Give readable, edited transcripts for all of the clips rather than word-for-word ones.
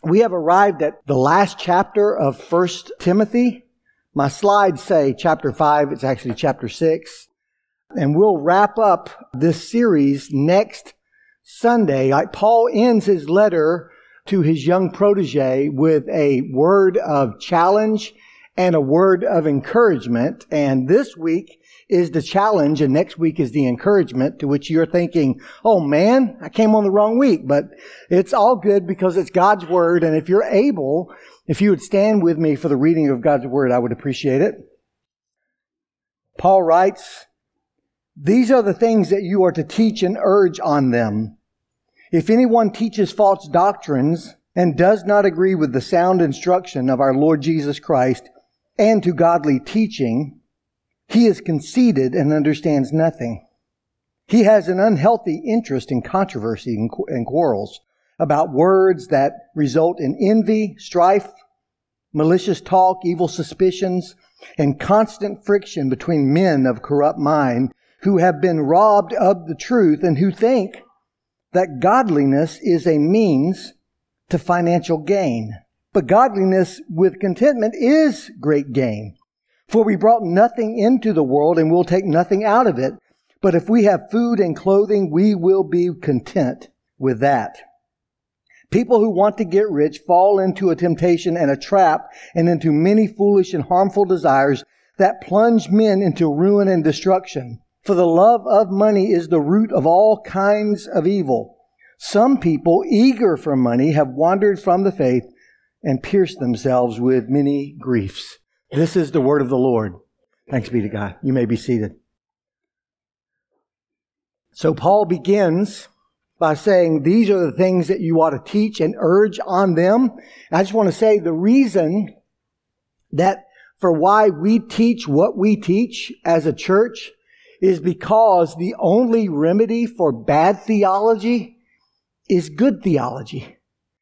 We have arrived at the last chapter of 1 Timothy. My slides say chapter 5. It's actually chapter 6. And we'll wrap up this series next Sunday. Paul ends his letter to his young protege with a word of challenge and a word of encouragement. And this week is the challenge and next week is the encouragement, to which you're thinking, oh man, I came on the wrong week. But it's all good because it's God's word. And if you're able, if you would stand with me for the reading of God's word, I would appreciate it. Paul writes, "These are the things that you are to teach and urge on them. If anyone teaches false doctrines and does not agree with the sound instruction of our Lord Jesus Christ and to godly teaching, he is conceited and understands nothing. He has an unhealthy interest in controversy and quarrels about words that result in envy, strife, malicious talk, evil suspicions, and constant friction between men of corrupt mind who have been robbed of the truth and who think that godliness is a means to financial gain. But godliness with contentment is great gain. For we brought nothing into the world and will take nothing out of it. But if we have food and clothing, we will be content with that. People who want to get rich fall into a temptation and a trap and into many foolish and harmful desires that plunge men into ruin and destruction. For the love of money is the root of all kinds of evil. Some people, eager for money, have wandered from the faith and pierced themselves with many griefs." This is the word of the Lord. Thanks be to God. You may be seated. So Paul begins by saying, these are the things that you ought to teach and urge on them. I just want to say the reason that for why we teach what we teach as a church is because the only remedy for bad theology is good theology.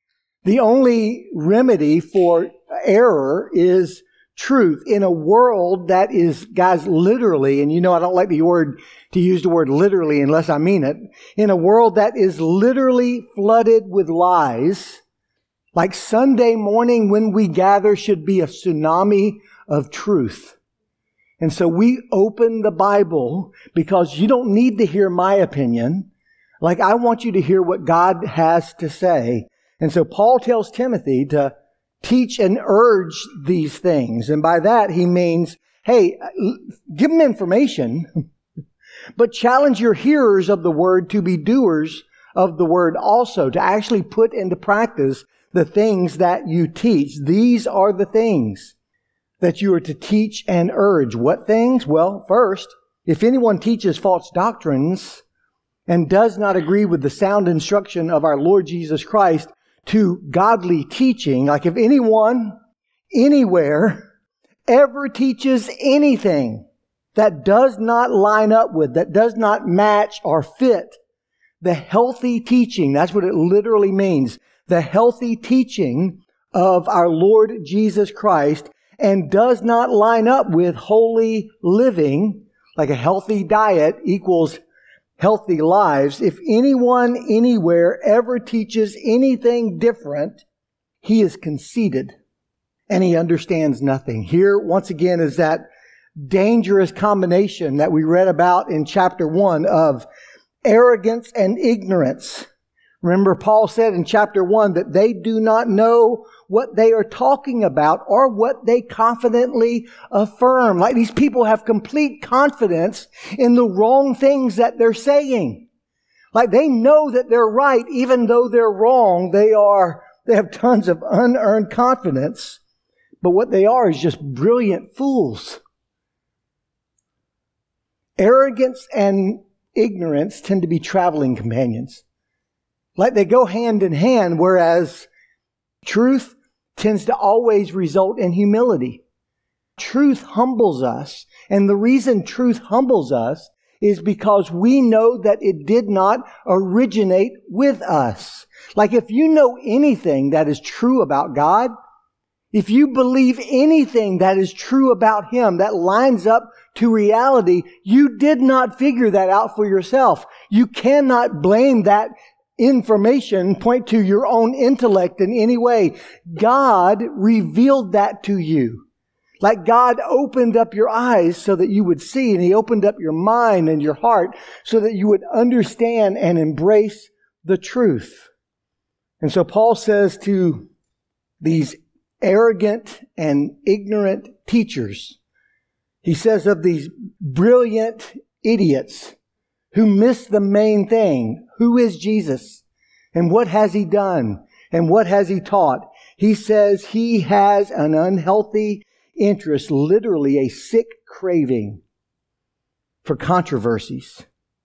The only remedy for error is truth. In a world that is, guys, literally, and you know I don't like to use the word literally unless I mean it, in a world that is literally flooded with lies, like Sunday morning when we gather should be a tsunami of truth. And so we open the Bible because you don't need to hear my opinion. Like, I want you to hear what God has to say. And so Paul tells Timothy to teach and urge these things. And by that, he means, hey, give them information, but challenge your hearers of the word to be doers of the word also, to actually put into practice the things that you teach. These are the things that you are to teach and urge. What things? Well, first, if anyone teaches false doctrines and does not agree with the sound instruction of our Lord Jesus Christ to godly teaching, like if anyone, anywhere, ever teaches anything that does not line up with, that does not match or fit the healthy teaching, that's what it literally means, the healthy teaching of our Lord Jesus Christ, and does not line up with holy living, like a healthy diet equals healthy lives. If anyone anywhere ever teaches anything different, he is conceited and he understands nothing. Here, once again, is that dangerous combination that we read about in chapter 1 of arrogance and ignorance. Remember, Paul said in chapter 1 that they do not know what they are talking about or what they confidently affirm. Like, these people have complete confidence in the wrong things that they're saying. Like, they know that they're right even though they're wrong. They have tons of unearned confidence. But what they are is just brilliant fools. Arrogance and ignorance tend to be traveling companions. Like, they go hand in hand, whereas truth tends to always result in humility. Truth humbles us. And the reason truth humbles us is because we know that it did not originate with us. Like, if you know anything that is true about God, if you believe anything that is true about Him, that lines up to reality, you did not figure that out for yourself. You cannot blame that information point to your own intellect in any way. God revealed that to you. Like God opened up your eyes so that you would see, and He opened up your mind and your heart so that you would understand and embrace the truth. And so Paul says to these arrogant and ignorant teachers, he says of these brilliant idiots who miss the main thing. Who is Jesus? And what has He done? And what has He taught? He says he has an unhealthy interest, literally a sick craving for controversies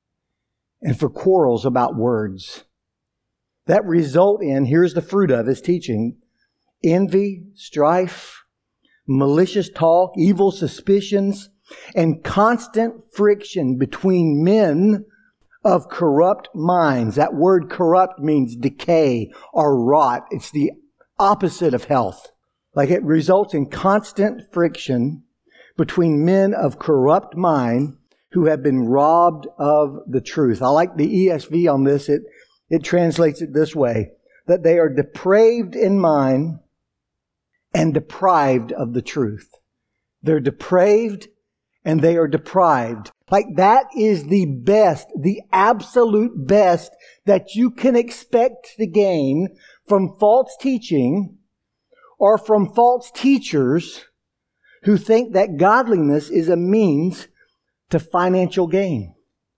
and for quarrels about words that result in, here's the fruit of his teaching, envy, strife, malicious talk, evil suspicions, and constant friction between men of corrupt minds. That word corrupt means decay or rot. It's the opposite of health. Like it results in constant friction between men of corrupt mind who have been robbed of the truth. I like the ESV on this. It translates it this way, that they are depraved in mind and deprived of the truth. They're depraved and they are deprived. Like that is the best, the absolute best that you can expect to gain from false teaching or from false teachers who think that godliness is a means to financial gain.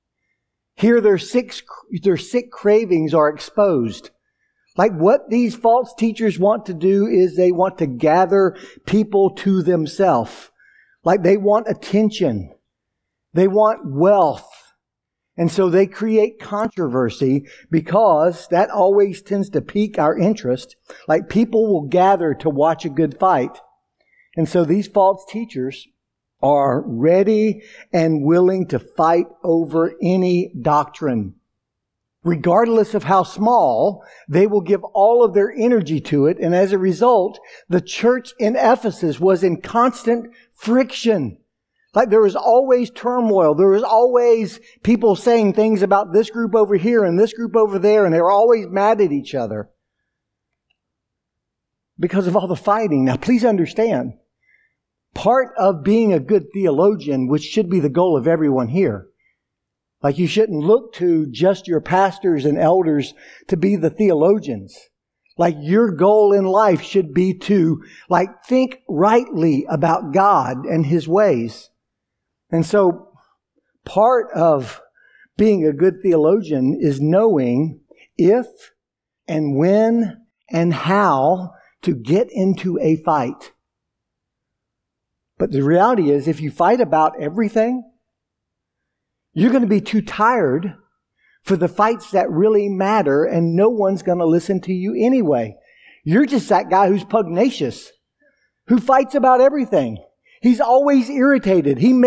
Here their sick cravings are exposed. Like what these false teachers want to do is they want to gather people to themselves. Like they want attention. They want wealth. And so they create controversy because that always tends to pique our interest. Like people will gather to watch a good fight. And so these false teachers are ready and willing to fight over any doctrine. Regardless of how small, they will give all of their energy to it. And as a result, the church in Ephesus was in constant friction. Like there was always turmoil. There was always people saying things about this group over here and this group over there, and they were always mad at each other because of all the fighting. Now, please understand, part of being a good theologian, which should be the goal of everyone here, like you shouldn't look to just your pastors and elders to be the theologians. Like your goal in life should be to think rightly about God and His ways. And so part of being a good theologian is knowing if and when and how to get into a fight. But the reality is, if you fight about everything, you're going to be too tired for the fights that really matter, and no one's going to listen to you anyway. You're just that guy who's pugnacious, who fights about everything. He's always irritated. He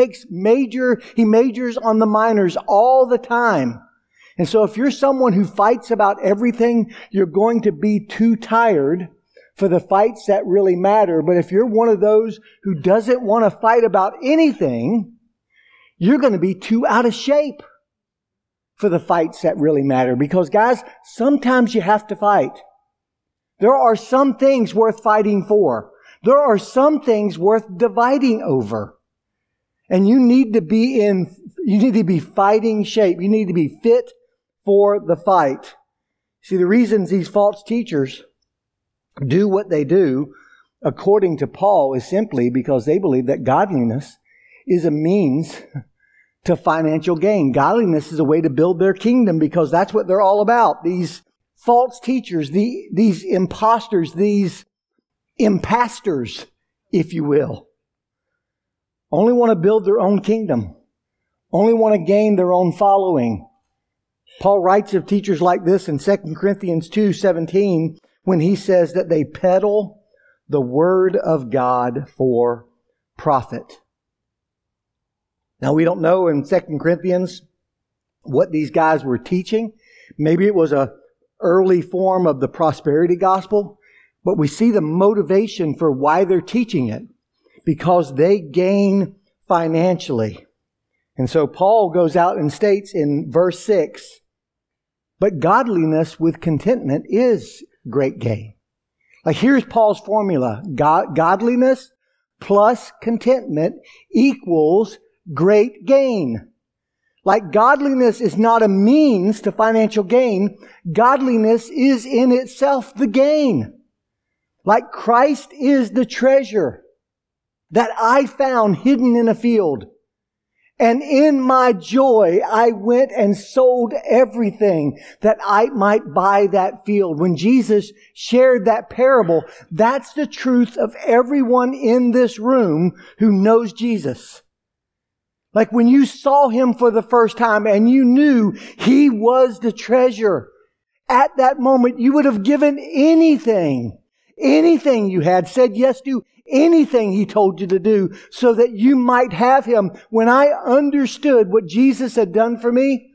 majors on the minors all the time. And so if you're someone who fights about everything, you're going to be too tired for the fights that really matter. But if you're one of those who doesn't want to fight about anything, you're going to be too out of shape for the fights that really matter. Because guys, sometimes you have to fight. There are some things worth fighting for. There are some things worth dividing over. And you need to be fighting shape. You need to be fit for the fight. See, the reasons these false teachers do what they do, according to Paul, is simply because they believe that godliness is a means to financial gain. Godliness is a way to build their kingdom because that's what they're all about. These false teachers, these imposters, these impastors, if you will, only want to build their own kingdom, only want to gain their own following. Paul writes of teachers like this in 2 Corinthians 2:17 when he says that they peddle the word of God for profit. Now, we don't know in 2 Corinthians what these guys were teaching. Maybe it was an early form of the prosperity gospel. But we see the motivation for why they're teaching it, because they gain financially. And so Paul goes out and states in verse 6 But godliness with contentment is great gain. Like here's Paul's formula. Godliness plus contentment equals great gain. Like godliness is not a means to financial gain. Godliness is in itself the gain. Like Christ is the treasure that I found hidden in a field. And in my joy, I went and sold everything that I might buy that field. When Jesus shared that parable, that's the truth of everyone in this room who knows Jesus. Like when you saw Him for the first time and you knew He was the treasure, at that moment you would have given anything you had, said yes to anything He told you to do so that you might have Him. When I understood what Jesus had done for me,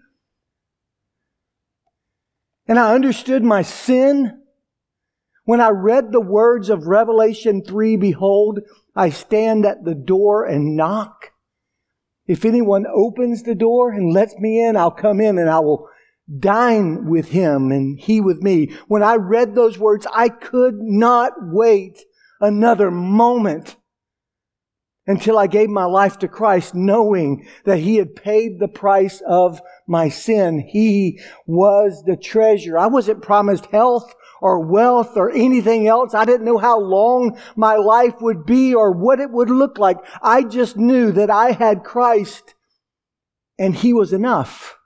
and I understood my sin, when I read the words of Revelation 3, behold, I stand at the door and knock. If anyone opens the door and lets me in, I'll come in and I will dine with him and he with me. When I read those words, I could not wait another moment until I gave my life to Christ, knowing that He had paid the price of my sin. He was the treasure. I wasn't promised health or wealth or anything else. I didn't know how long my life would be or what it would look like. I just knew that I had Christ and He was enough.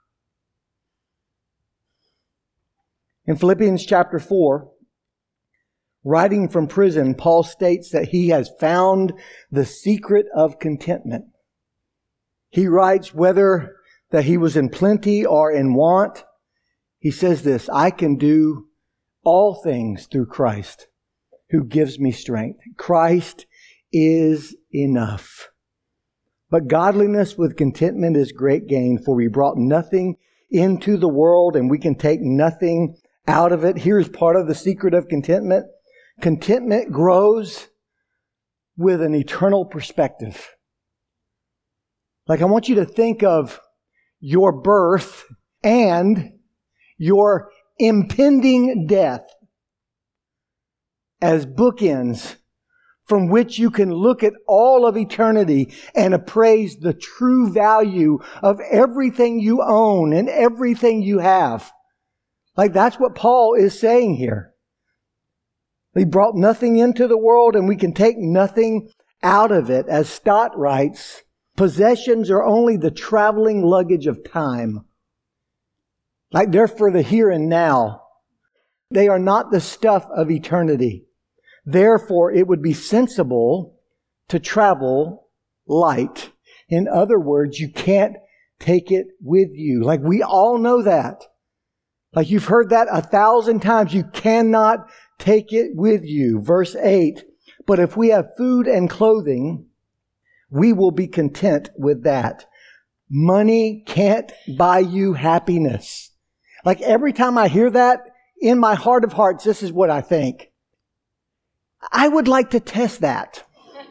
In Philippians chapter 4, writing from prison, Paul states that he has found the secret of contentment. He writes, whether that he was in plenty or in want, he says this, I can do all things through Christ who gives me strength. Christ is enough. But godliness with contentment is great gain, for we brought nothing into the world and we can take nothing out of it. Here's part of the secret of contentment. Contentment grows with an eternal perspective. Like I want you to think of your birth and your impending death as bookends from which you can look at all of eternity and appraise the true value of everything you own and everything you have. Like that's what Paul is saying here. We brought nothing into the world and we can take nothing out of it. As Stott writes, possessions are only the traveling luggage of time. Like they're for the here and now. They are not the stuff of eternity. Therefore, it would be sensible to travel light. In other words, you can't take it with you. Like we all know that. Like you've heard that 1,000 times. You cannot take it with you. Verse 8, but if we have food and clothing, we will be content with that. Money can't buy you happiness. Like every time I hear that, in my heart of hearts, this is what I think. I would like to test that.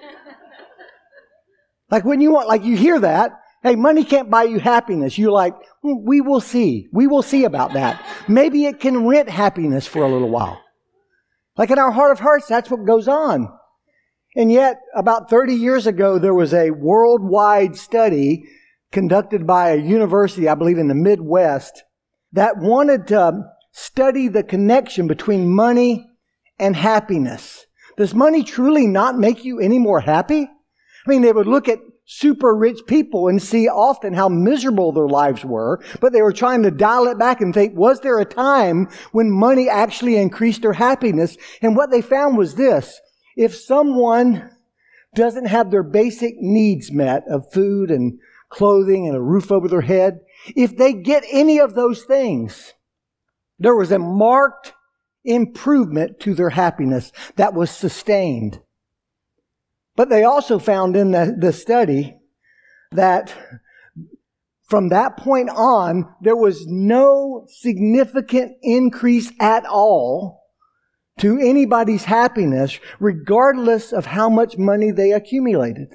Like when you hear that, hey, money can't buy you happiness. You're like, we will see. We will see about that. Maybe it can rent happiness for a little while. Like in our heart of hearts, that's what goes on. And yet, about 30 years ago, there was a worldwide study conducted by a university, I believe in the Midwest, that wanted to study the connection between money and happiness. Does money truly not make you any more happy? I mean, they would look at super rich people and see often how miserable their lives were, but they were trying to dial it back and think, was there a time when money actually increased their happiness? And what they found was this: if someone doesn't have their basic needs met of food and clothing and a roof over their head, if they get any of those things, there was a marked improvement to their happiness that was sustained. But they also found in the study that from that point on, there was no significant increase at all to anybody's happiness, regardless of how much money they accumulated.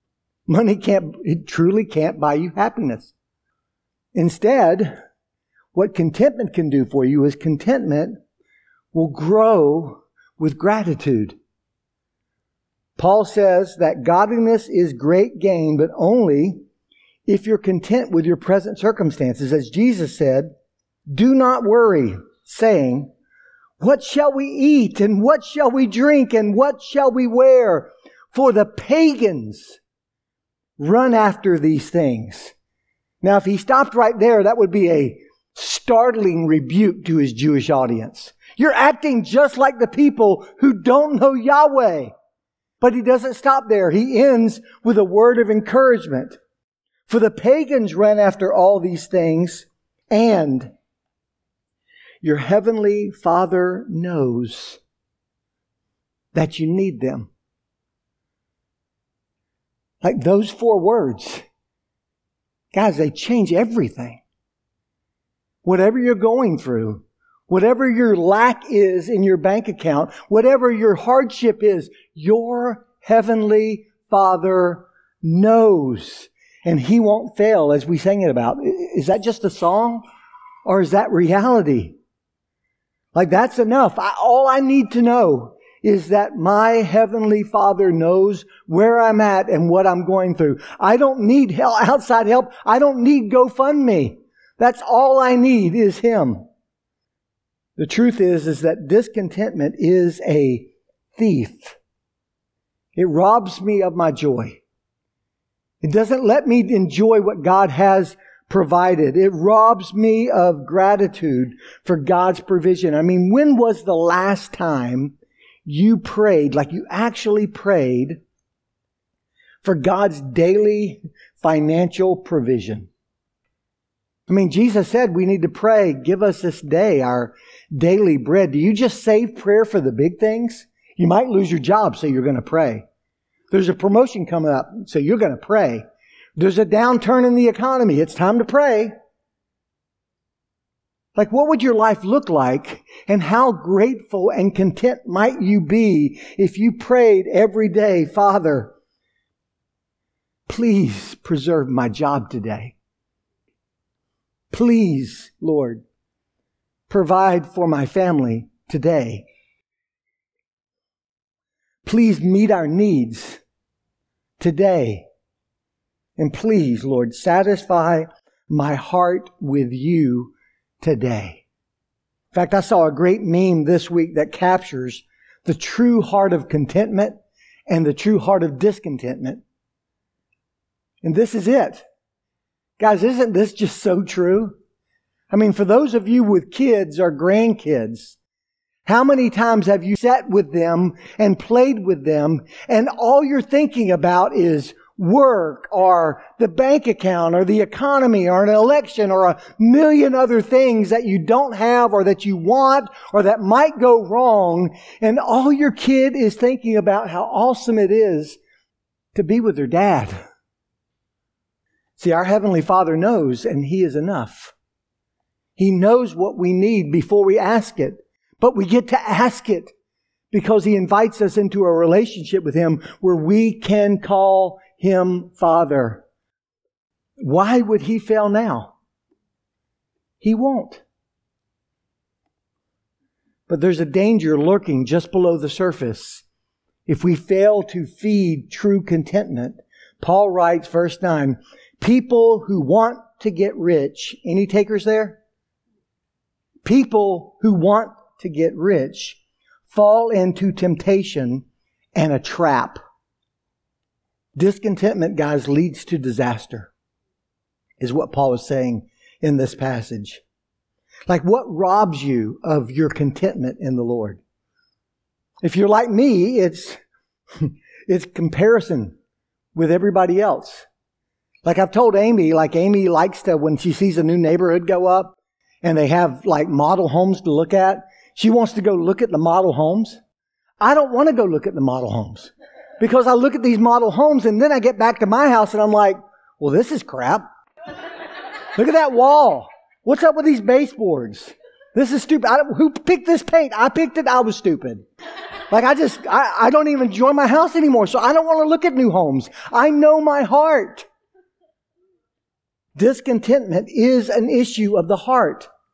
Money truly can't buy you happiness. Instead, What contentment can do for you is contentment will grow with gratitude. Paul says that godliness is great gain, but only if you're content with your present circumstances. As Jesus said, do not worry, saying, what shall we eat, and what shall we drink, and what shall we wear? For the pagans run after these things. Now, if he stopped right there, that would be a startling rebuke to his Jewish audience. You're acting just like the people who don't know Yahweh. But he doesn't stop there. He ends with a word of encouragement. For the pagans run after all these things, and your heavenly Father knows that you need them. Like those 4 words, guys, they change everything. Whatever you're going through, whatever your lack is in your bank account, whatever your hardship is, your heavenly Father knows. And He won't fail, as we sang it about. Is that just a song? Or is that reality? Like, that's enough. All I need to know is that my heavenly Father knows where I'm at and what I'm going through. I don't need outside help. I don't need GoFundMe. That's all I need is Him. The truth is that discontentment is a thief. It robs me of my joy. It doesn't let me enjoy what God has provided. It robs me of gratitude for God's provision. I mean, when was the last time you prayed, like you actually prayed, for God's daily financial provision? I mean, Jesus said we need to pray, give us this day our daily bread. Do you just save prayer for the big things? You might lose your job, so you're going to pray. There's a promotion coming up, so you're going to pray. There's a downturn in the economy. It's time to pray. Like, what would your life look like? And how grateful and content might you be if you prayed every day, Father, please preserve my job today. Please, Lord, provide for my family today. Please meet our needs today. And please, Lord, satisfy my heart with you today. In fact, I saw a great meme this week that captures the true heart of contentment and the true heart of discontentment. And this is it. Guys, isn't this just so true? I mean, for those of you with kids or grandkids, how many times have you sat with them and played with them and all you're thinking about is work or the bank account or the economy or an election or a million other things that you don't have or that you want or that might go wrong, and all your kid is thinking about how awesome it is to be with their dad? See, our Heavenly Father knows, and He is enough. He knows what we need before we ask it. But we get to ask it because He invites us into a relationship with Him where we can call Him Father. Why would He fail now? He won't. But there's a danger lurking just below the surface. If we fail to feed true contentment, Paul writes, verse 9, people who want to get rich. Any takers there? People who want to get rich fall into temptation and a trap. Discontentment, guys, leads to disaster, is what Paul is saying in this passage. Like, what robs you of your contentment in the Lord? If you're like me, it's comparison with everybody else. Like I've told Amy, Amy likes to, when she sees a new neighborhood go up and they have like model homes to look at, she wants to go look at the model homes. I don't want to go look at the model homes because I look at these model homes and then I get back to my house and I'm like, well, this is crap. Look at that wall. What's up with these baseboards? This is stupid. Who picked this paint? I picked it. I was stupid. Like I don't even enjoy my house anymore. So I don't want to look at new homes. I know my heart. Discontentment is an issue of the heart.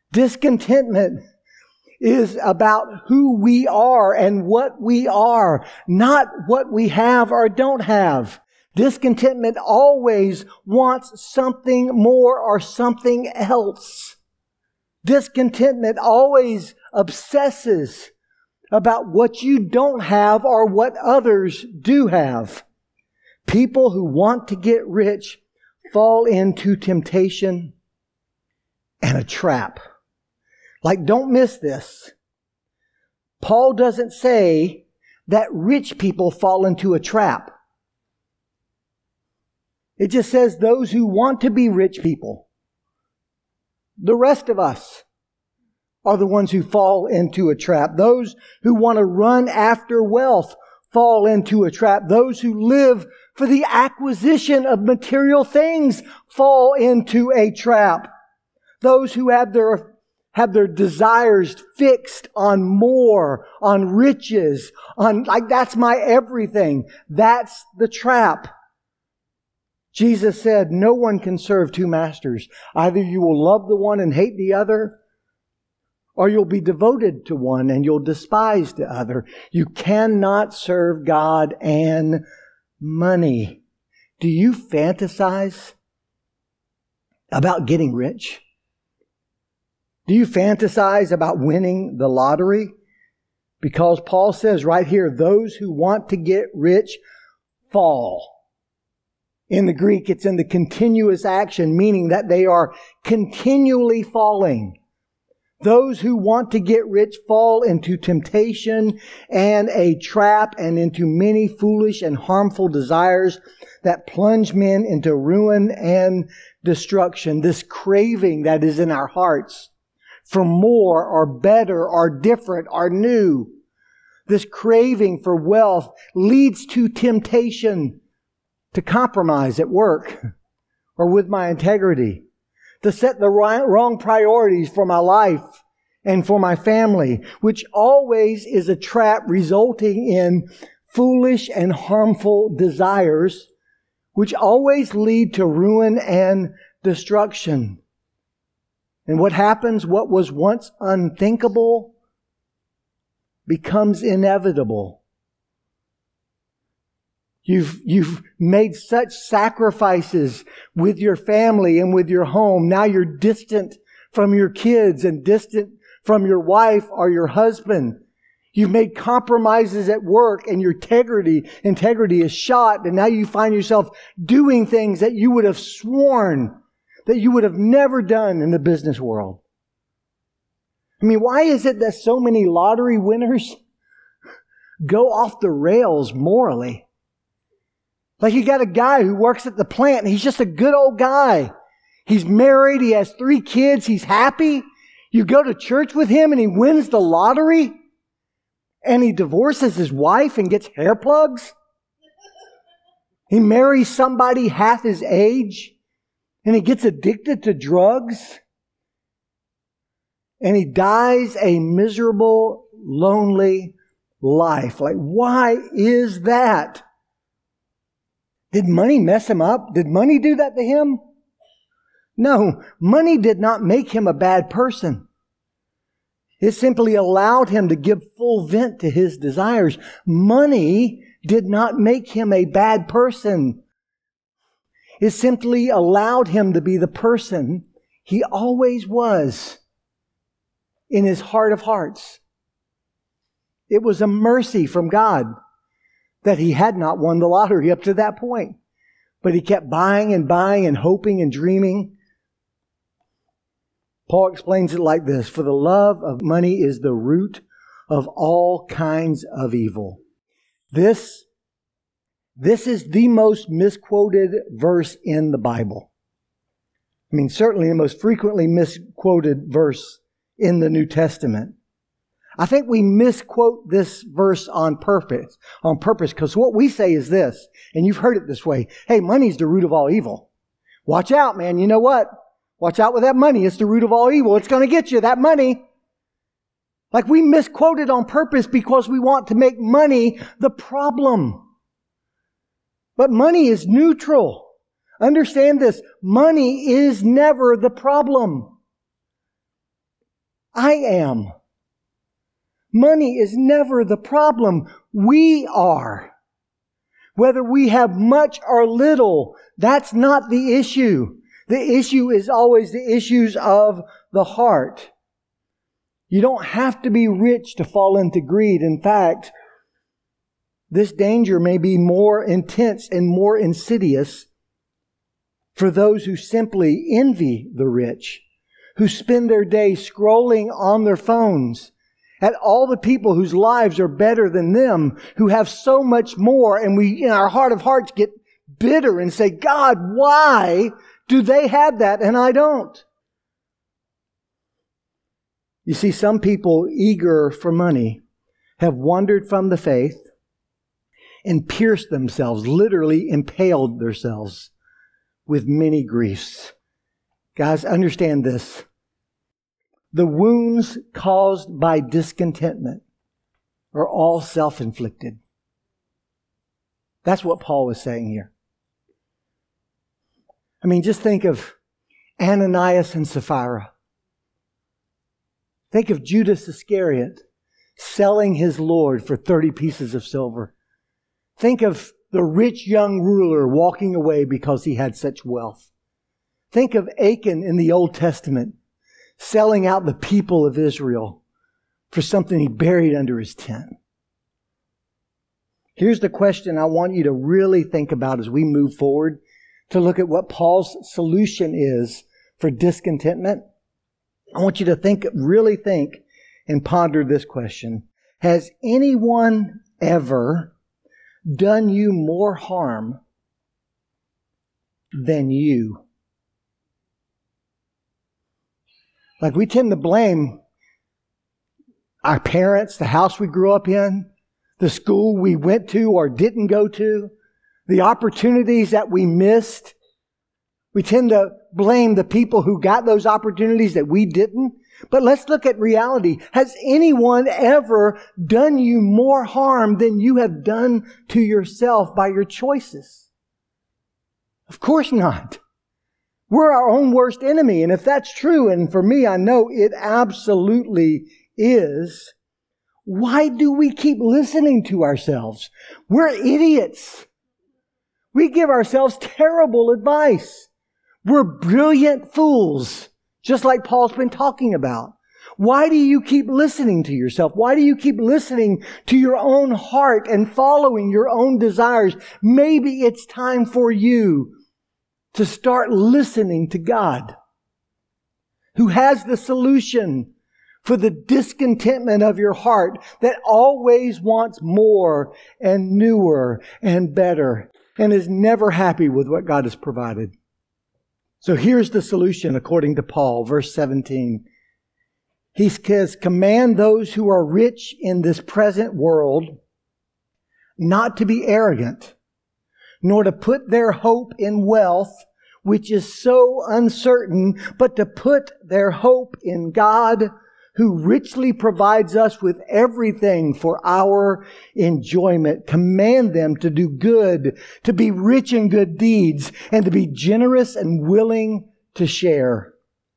Discontentment is about who we are and what we are, not what we have or don't have. Discontentment always wants something more or something else. Discontentment always obsesses about what you don't have or what others do have. People who want to get rich fall into temptation and a trap. Like, don't miss this. Paul doesn't say that rich people fall into a trap. It just says those who want to be rich people. The rest of us are the ones who fall into a trap. Those who want to run after wealth fall into a trap. Those who live for the acquisition of material things fall into a trap. Those who have their desires fixed on more, on riches, on like that's my everything. That's the trap. Jesus said, no one can serve two masters. Either you will love the one and hate the other, or you'll be devoted to one and you'll despise the other. You cannot serve God and money. Do you fantasize about getting rich? Do you fantasize about winning the lottery? Because Paul says right here, those who want to get rich fall. In the Greek, it's in the continuous action, meaning that they are continually falling. Those who want to get rich fall into temptation and a trap and into many foolish and harmful desires that plunge men into ruin and destruction. This craving that is in our hearts for more or better or different or new. This craving for wealth leads to temptation to compromise at work or with my integrity, to set the wrong priorities for my life and for my family, which always is a trap resulting in foolish and harmful desires, which always lead to ruin and destruction. And what happens? What was once unthinkable becomes inevitable. You've made such sacrifices with your family and with your home. Now you're distant from your kids and distant from your wife or your husband. You've made compromises at work and your integrity is shot. And now you find yourself doing things that you would have sworn that you would have never done in the business world. I mean, why is it that so many lottery winners go off the rails morally? Like you got a guy who works at the plant and he's just a good old guy. He's married, he has 3 kids, he's happy. You go to church with him and he wins the lottery and he divorces his wife and gets hair plugs. He marries somebody half his age and he gets addicted to drugs. And he dies a miserable, lonely life. Like, why is that? Did money mess him up? Did money do that to him? No, money did not make him a bad person. It simply allowed him to give full vent to his desires. Money did not make him a bad person. It simply allowed him to be the person he always was in his heart of hearts. It was a mercy from God that he had not won the lottery up to that point. But he kept buying and hoping and dreaming. Paul explains it like this: for the love of money is the root of all kinds of evil. This is the most misquoted verse in the Bible. I mean, certainly the most frequently misquoted verse in the New Testament. I think we misquote this verse on purpose, because what we say is this, and you've heard it this way: hey, money's the root of all evil. Watch out, man. You know what? Watch out with that money. It's the root of all evil. It's going to get you, that money. Like we misquote it on purpose because we want to make money the problem. But money is neutral. Understand this. Money is never the problem. I am. Money is never the problem. We are. Whether we have much or little, that's not the issue. The issue is always the issues of the heart. You don't have to be rich to fall into greed. In fact, this danger may be more intense and more insidious for those who simply envy the rich, who spend their day scrolling on their phones at all the people whose lives are better than them, who have so much more, and we, in our heart of hearts, get bitter and say, God, why do they have that and I don't? You see, some people eager for money have wandered from the faith and pierced themselves, literally impaled themselves with many griefs. Guys, understand this. The wounds caused by discontentment are all self-inflicted. That's what Paul is saying here. I mean, just think of Ananias and Sapphira. Think of Judas Iscariot selling his Lord for 30 pieces of silver. Think of the rich young ruler walking away because he had such wealth. Think of Achan in the Old Testament selling out the people of Israel for something he buried under his tent. Here's the question I want you to really think about as we move forward to look at what Paul's solution is for discontentment. I want you to really think and ponder this question. Has anyone ever done you more harm than you? Like, we tend to blame our parents, the house we grew up in, the school we went to or didn't go to, the opportunities that we missed. We tend to blame the people who got those opportunities that we didn't. But let's look at reality. Has anyone ever done you more harm than you have done to yourself by your choices? Of course not. We're our own worst enemy. And if that's true, and for me, I know it absolutely is, why do we keep listening to ourselves? We're idiots. We give ourselves terrible advice. We're brilliant fools, just like Paul's been talking about. Why do you keep listening to yourself? Why do you keep listening to your own heart and following your own desires? Maybe it's time for you to start listening to God, who has the solution for the discontentment of your heart that always wants more and newer and better and is never happy with what God has provided. So here's the solution according to Paul, verse 17. He says, command those who are rich in this present world not to be arrogant, nor to put their hope in wealth, which is so uncertain, but to put their hope in God, who richly provides us with everything for our enjoyment. Command them to do good, to be rich in good deeds, and to be generous and willing to share.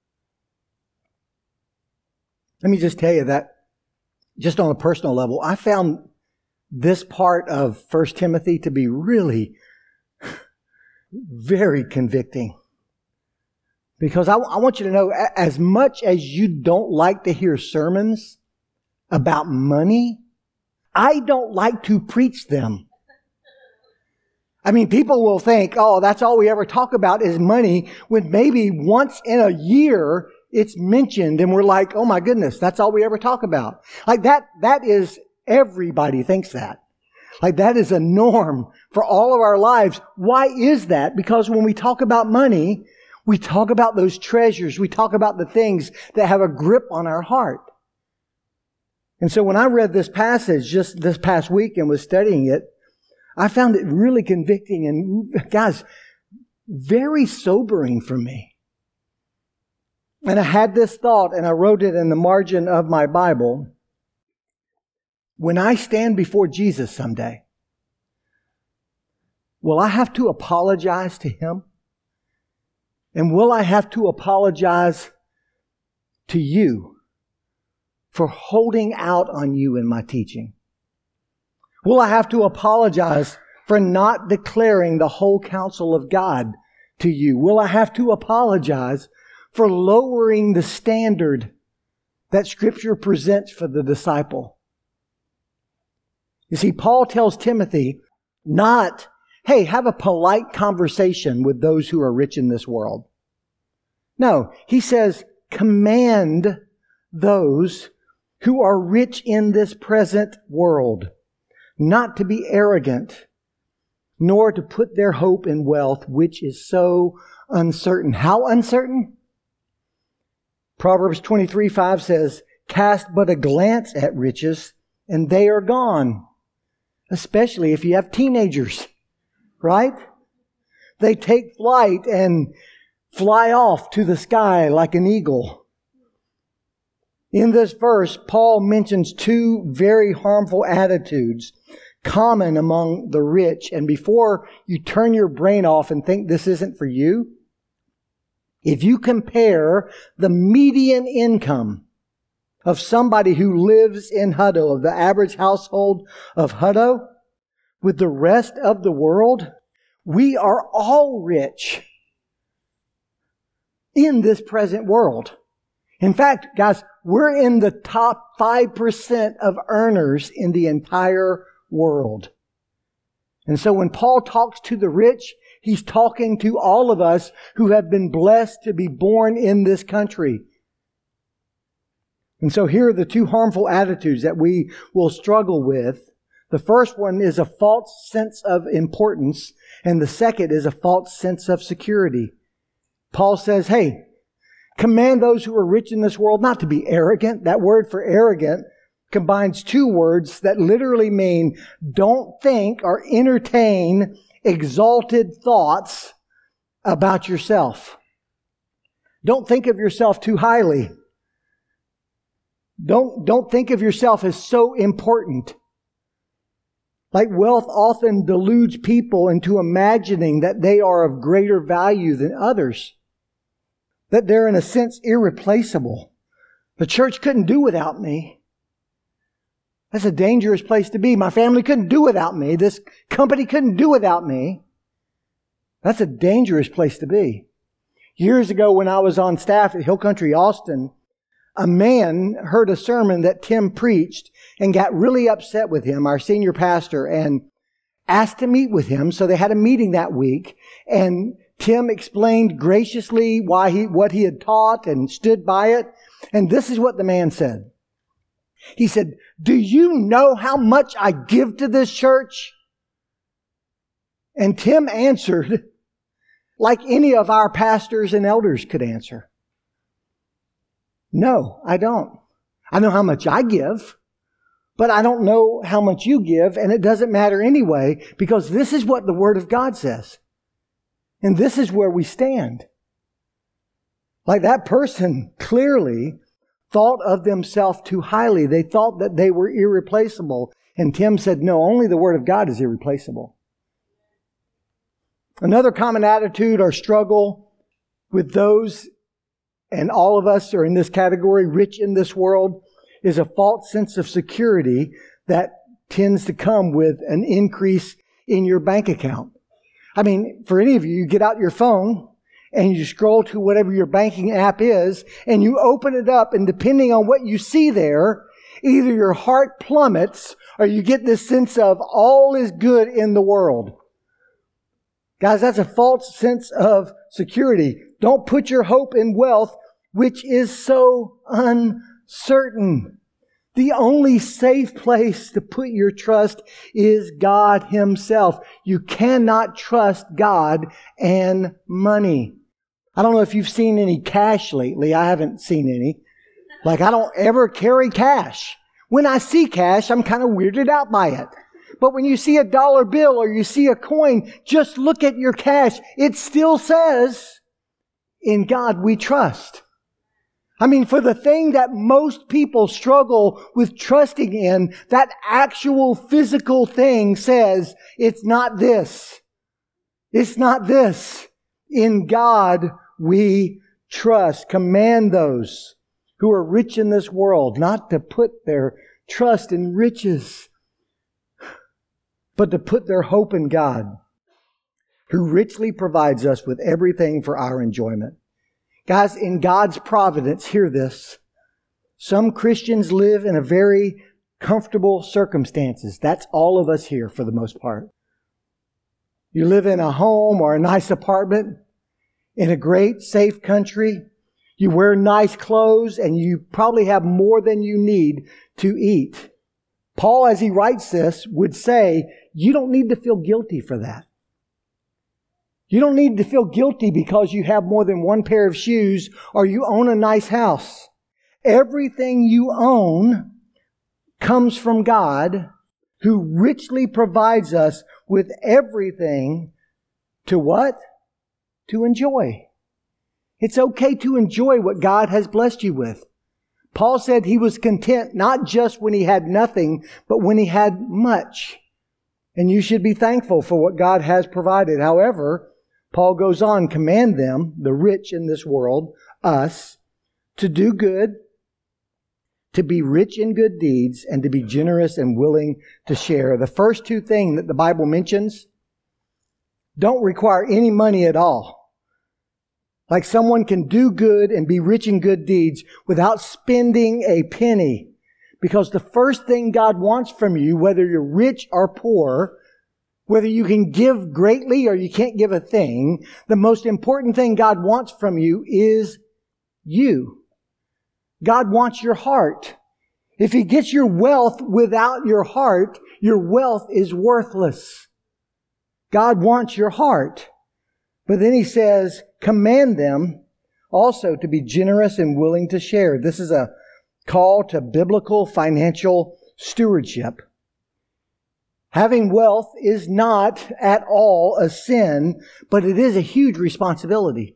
Let me just tell you that, just on a personal level, I found this part of 1 Timothy to be really very convicting. Because I want you to know, as much as you don't like to hear sermons about money, I don't like to preach them. I mean, people will think, oh, that's all we ever talk about is money, when maybe once in a year it's mentioned and we're like, oh my goodness, that's all we ever talk about. Like that is, everybody thinks that. Like that is a norm for all of our lives. Why is that? Because when we talk about money, we talk about those treasures. We talk about the things that have a grip on our heart. And so when I read this passage just this past week and was studying it, I found it really convicting and, guys, very sobering for me. And I had this thought, and I wrote it in the margin of my Bible. When I stand before Jesus someday, will I have to apologize to Him? And will I have to apologize to you for holding out on you in my teaching? Will I have to apologize for not declaring the whole counsel of God to you? Will I have to apologize for lowering the standard that Scripture presents for the disciple? You see, Paul tells Timothy not, hey, have a polite conversation with those who are rich in this world. No, he says, command those who are rich in this present world not to be arrogant, nor to put their hope in wealth, which is so uncertain. How uncertain? Proverbs 23:5 says, cast but a glance at riches, and they are gone. Especially if you have teenagers, right? They take flight and fly off to the sky like an eagle. In this verse, Paul mentions two very harmful attitudes common among the rich. And before you turn your brain off and think this isn't for you, if you compare the median income of somebody who lives in Hutto, of the average household of Hutto, with the rest of the world, we are all rich in this present world. In fact, guys, we're in the top 5% of earners in the entire world. And so when Paul talks to the rich, he's talking to all of us who have been blessed to be born in this country. And so here are the two harmful attitudes that we will struggle with. The first one is a false sense of importance, and the second is a false sense of security. Paul says, hey, command those who are rich in this world not to be arrogant. That word for arrogant combines two words that literally mean don't think or entertain exalted thoughts about yourself. Don't think of yourself too highly. Don't think of yourself as so important. Like wealth often deludes people into imagining that they are of greater value than others. That they're in a sense irreplaceable. The church couldn't do without me. That's a dangerous place to be. My family couldn't do without me. This company couldn't do without me. That's a dangerous place to be. Years ago when I was on staff at Hill Country Austin, a man heard a sermon that Tim preached and got really upset with him, our senior pastor, and asked to meet with him. So they had a meeting that week, and Tim explained graciously what he had taught and stood by it. And this is what the man said. He said, do you know how much I give to this church? And Tim answered like any of our pastors and elders could answer. No, I don't. I know how much I give, but I don't know how much you give, and it doesn't matter anyway, because this is what the Word of God says. And this is where we stand. Like that person clearly thought of themselves too highly. They thought that they were irreplaceable. And Tim said, no, only the Word of God is irreplaceable. Another common attitude or struggle with those, and all of us are in this category, rich in this world, is a false sense of security that tends to come with an increase in your bank account. I mean, for any of you, you get out your phone and you scroll to whatever your banking app is, and you open it up, and depending on what you see there, either your heart plummets or you get this sense of all is good in the world. Guys, that's a false sense of security. Don't put your hope in wealth, which is so uncertain. The only safe place to put your trust is God Himself. You cannot trust God and money. I don't know if you've seen any cash lately. I haven't seen any. Like, I don't ever carry cash. When I see cash, I'm kind of weirded out by it. But when you see a dollar bill or you see a coin, just look at your cash. It still says, in God we trust. I mean, for the thing that most people struggle with trusting in, that actual physical thing says, it's not this. It's not this. In God we trust. Command those who are rich in this world, not to put their trust in riches, but to put their hope in God, who richly provides us with everything for our enjoyment. Guys, in God's providence, hear this. Some Christians live in a very comfortable circumstances. That's all of us here for the most part. You live in a home or a nice apartment in a great, safe country. You wear nice clothes and you probably have more than you need to eat. Paul, as he writes this, would say, you don't need to feel guilty for that. You don't need to feel guilty because you have more than one pair of shoes or you own a nice house. Everything you own comes from God, who richly provides us with everything to what? To enjoy. It's okay to enjoy what God has blessed you with. Paul said he was content not just when he had nothing, but when he had much. And you should be thankful for what God has provided. However, Paul goes on, command them, the rich in this world, us, to do good, to be rich in good deeds, and to be generous and willing to share. The first two things that the Bible mentions don't require any money at all. Like someone can do good and be rich in good deeds without spending a penny. Because the first thing God wants from you, whether you're rich or poor, whether you can give greatly or you can't give a thing, the most important thing God wants from you is you. God wants your heart. If He gets your wealth without your heart, your wealth is worthless. God wants your heart. But then He says, command them also to be generous and willing to share. This is a call to biblical financial stewardship. Having wealth is not at all a sin, but it is a huge responsibility.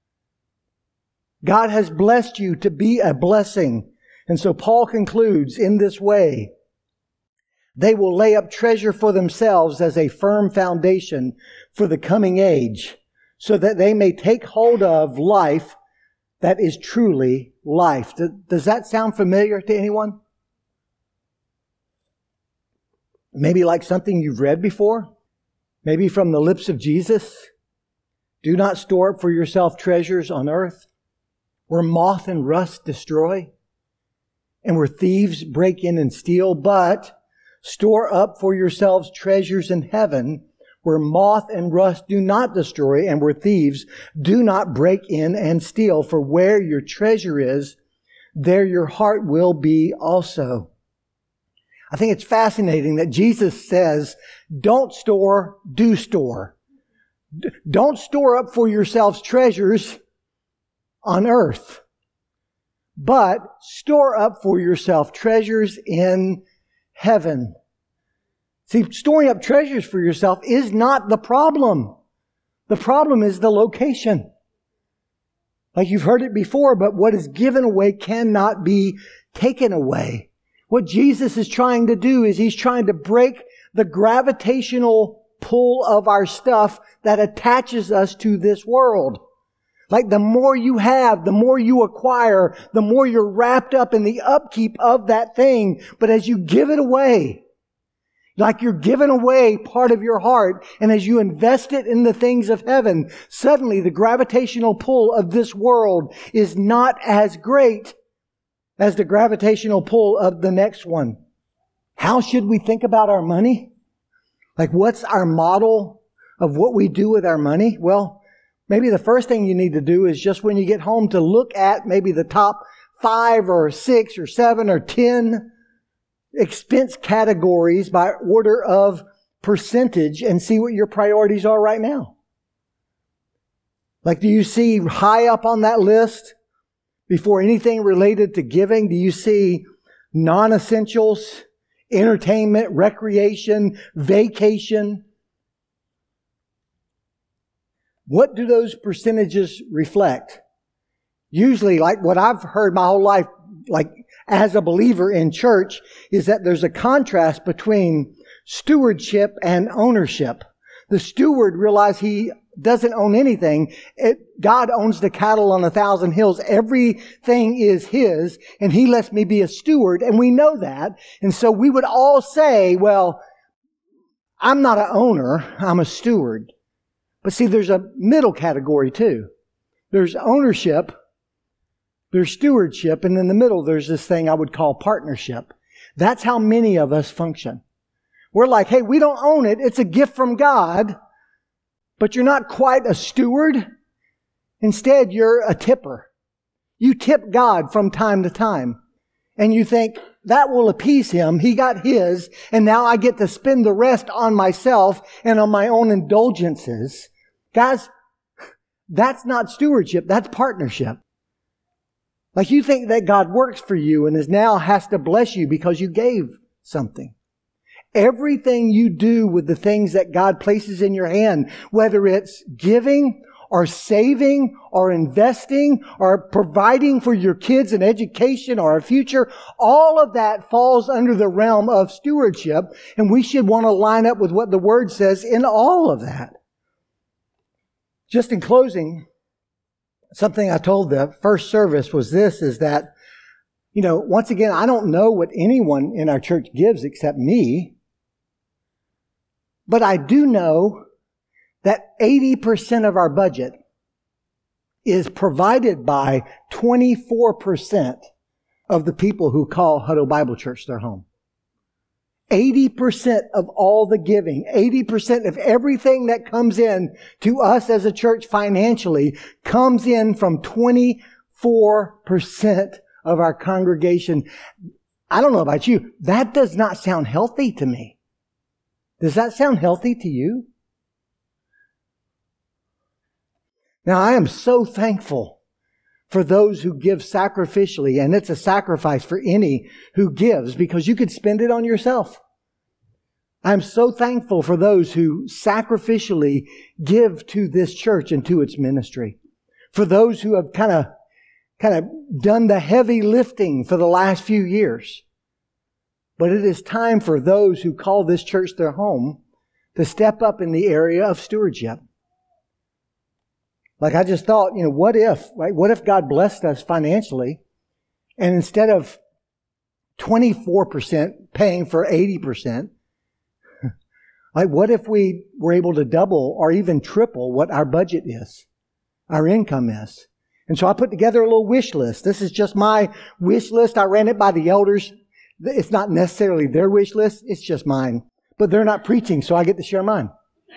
God has blessed you to be a blessing. And so Paul concludes in this way, they will lay up treasure for themselves as a firm foundation for the coming age, so that they may take hold of life that is truly life. Does that sound familiar to anyone? Maybe like something you've read before? Maybe from the lips of Jesus? Do not store up for yourself treasures on earth, where moth and rust destroy, and where thieves break in and steal, but store up for yourselves treasures in heaven, where moth and rust do not destroy, and where thieves do not break in and steal. For where your treasure is, there your heart will be also. I think it's fascinating that Jesus says, don't store, do store. Don't store up for yourselves treasures on earth, but store up for yourself treasures in heaven. See, storing up treasures for yourself is not the problem. The problem is the location. Like you've heard it before, but what is given away cannot be taken away. What Jesus is trying to do is He's trying to break the gravitational pull of our stuff that attaches us to this world. Like the more you have, the more you acquire, the more you're wrapped up in the upkeep of that thing. But as you give it away, like you're giving away part of your heart, and as you invest it in the things of heaven, suddenly the gravitational pull of this world is not as great as the gravitational pull of the next one. How should we think about our money? Like what's our model of what we do with our money? Well, maybe the first thing you need to do is just when you get home to look at maybe the top 5 or 6 or 7 or 10 expense categories by order of percentage and see what your priorities are right now. Like, do you see high up on that list, before anything related to giving, do you see non-essentials, entertainment, recreation, vacation? What do those percentages reflect? Usually, like what I've heard my whole life, like as a believer in church, is that there's a contrast between stewardship and ownership. The steward realizes he doesn't own anything. God owns the cattle on 1,000 hills. Everything is His, and He lets me be a steward, and we know that. And so we would all say, well, I'm not an owner, I'm a steward. But see, there's a middle category too. There's ownership, there's stewardship, and in the middle there's this thing I would call partnership. That's how many of us function. We're like, hey, we don't own it, it's a gift from God, but you're not quite a steward. Instead, you're a tipper. You tip God from time to time. And you think, that will appease Him. He got His, and now I get to spend the rest on myself and on my own indulgences. Guys, that's not stewardship, that's partnership. Like you think that God works for you and now has to bless you because you gave something. Everything you do with the things that God places in your hand, whether it's giving or saving or investing or providing for your kids an education or a future, all of that falls under the realm of stewardship, and we should want to line up with what the Word says in all of that. Just in closing, something I told the first service was this, is that, once again, I don't know what anyone in our church gives except me. But I do know that 80% of our budget is provided by 24% of the people who call Hutto Bible Church their home. 80% of all the giving, 80% of everything that comes in to us as a church financially comes in from 24% of our congregation. I don't know about you. That does not sound healthy to me. Does that sound healthy to you? Now, I am so thankful for those who give sacrificially, and it's a sacrifice for any who gives, because you could spend it on yourself. I'm so thankful for those who sacrificially give to this church and to its ministry. For those who have kind of done the heavy lifting for the last few years. But it is time for those who call this church their home to step up in the area of stewardship. Like I just thought, what if God blessed us financially, and instead of 24% paying for 80%, what if we were able to double or even triple what our budget is, our income is? And so I put together a little wish list. This is just my wish list. I ran it by the elders. It's not necessarily their wish list, it's just mine. But they're not preaching, so I get to share mine.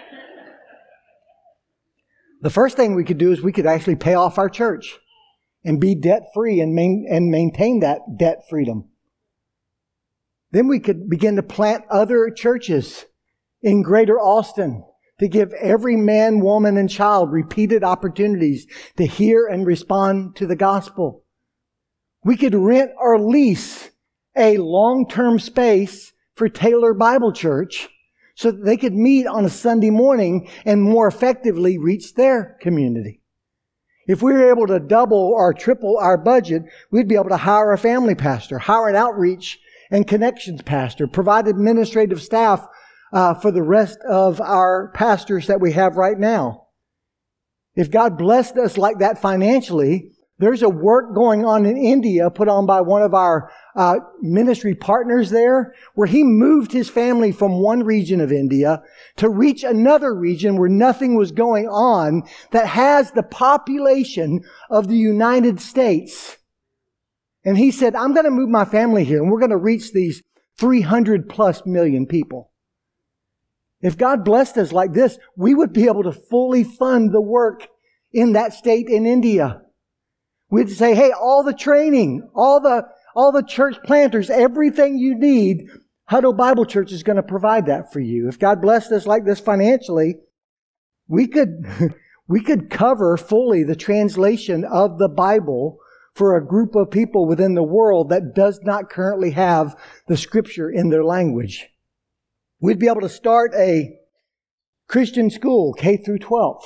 The first thing we could do is we could actually pay off our church and be debt-free and maintain that debt freedom. Then we could begin to plant other churches in Greater Austin to give every man, woman, and child repeated opportunities to hear and respond to the gospel. We could rent or lease a long-term space for Taylor Bible Church so that they could meet on a Sunday morning and more effectively reach their community. If we were able to double or triple our budget, we'd be able to hire a family pastor, hire an outreach and connections pastor, provide administrative staff for the rest of our pastors that we have right now. If God blessed us like that financially, there's a work going on in India put on by one of our ministry partners there, where he moved his family from one region of India to reach another region where nothing was going on that has the population of the United States. And he said, I'm going to move my family here and we're going to reach these 300 plus million people. If God blessed us like this, we would be able to fully fund the work in that state in India. We'd say, hey, all the training, all the church planters, everything you need, Hutto Bible Church is going to provide that for you. If God blessed us like this financially, we could cover fully the translation of the Bible for a group of people within the world that does not currently have the Scripture in their language. We'd be able to start a Christian school, K through 12.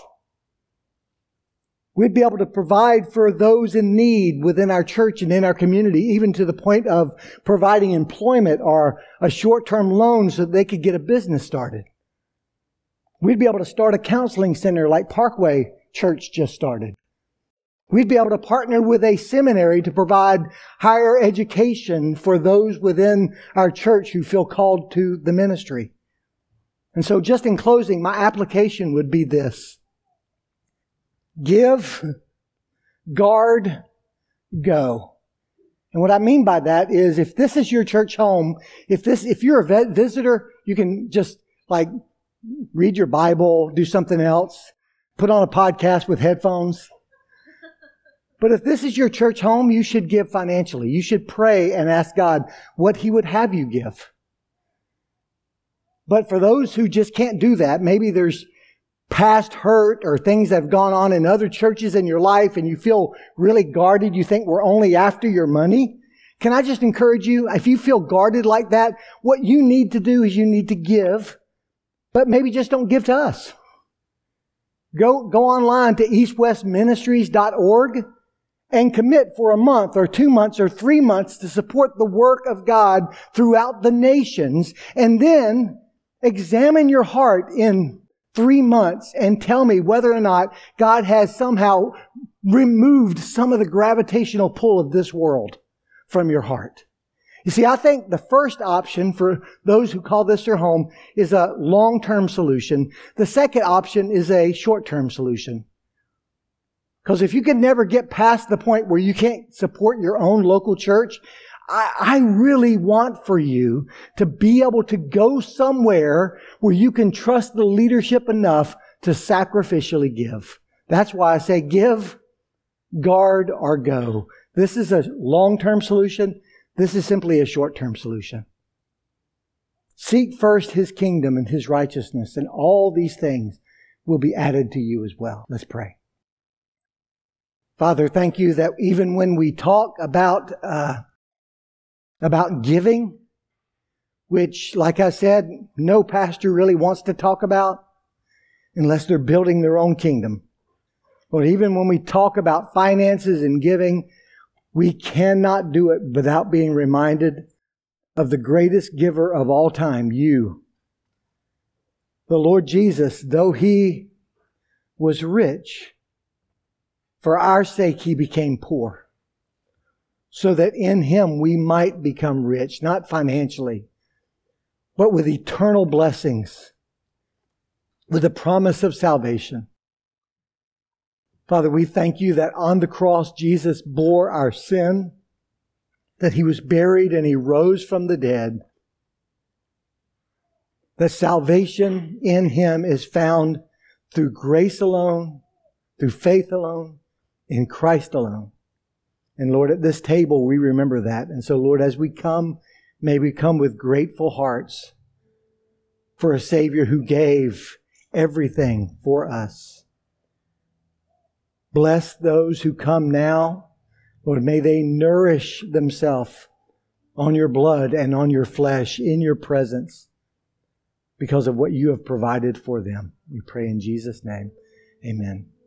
We'd be able to provide for those in need within our church and in our community, even to the point of providing employment or a short-term loan so that they could get a business started. We'd be able to start a counseling center like Parkway Church just started. We'd be able to partner with a seminary to provide higher education for those within our church who feel called to the ministry. And so just in closing, my application would be this. Give, guard, go. And what I mean by that is if this is your church home, if you're a visitor, you can just read your Bible, do something else, put on a podcast with headphones. But if this is your church home, you should give financially. You should pray and ask God what He would have you give. But for those who just can't do that, maybe there's past hurt or things that have gone on in other churches in your life and you feel really guarded, you think we're only after your money. Can I just encourage you, if you feel guarded like that, what you need to do is you need to give, but maybe just don't give to us. Go online to eastwestministries.org and commit for a month or 2 months or 3 months to support the work of God throughout the nations, and then examine your heart in 3 months and tell me whether or not God has somehow removed some of the gravitational pull of this world from your heart. You see, I think the first option for those who call this their home is a long-term solution. The second option is a short-term solution. Because if you can never get past the point where you can't support your own local church, I really want for you to be able to go somewhere where you can trust the leadership enough to sacrificially give. That's why I say give, guard, or go. This is a long-term solution. This is simply a short-term solution. Seek first His kingdom and His righteousness, and all these things will be added to you as well. Let's pray. Father, thank you that even when we talk about giving, which, like I said, no pastor really wants to talk about unless they're building their own kingdom. But even when we talk about finances and giving, we cannot do it without being reminded of the greatest giver of all time, you. The Lord Jesus, though He was rich, for our sake He became poor, so that in Him we might become rich, not financially, but with eternal blessings, with the promise of salvation. Father, we thank you that on the cross Jesus bore our sin, that He was buried and He rose from the dead, that salvation in Him is found through grace alone, through faith alone, in Christ alone. And Lord, at this table we remember that. And so Lord, as we come, may we come with grateful hearts for a Savior who gave everything for us. Bless those who come now. Lord, may they nourish themselves on your blood and on your flesh in your presence because of what you have provided for them. We pray in Jesus' name. Amen.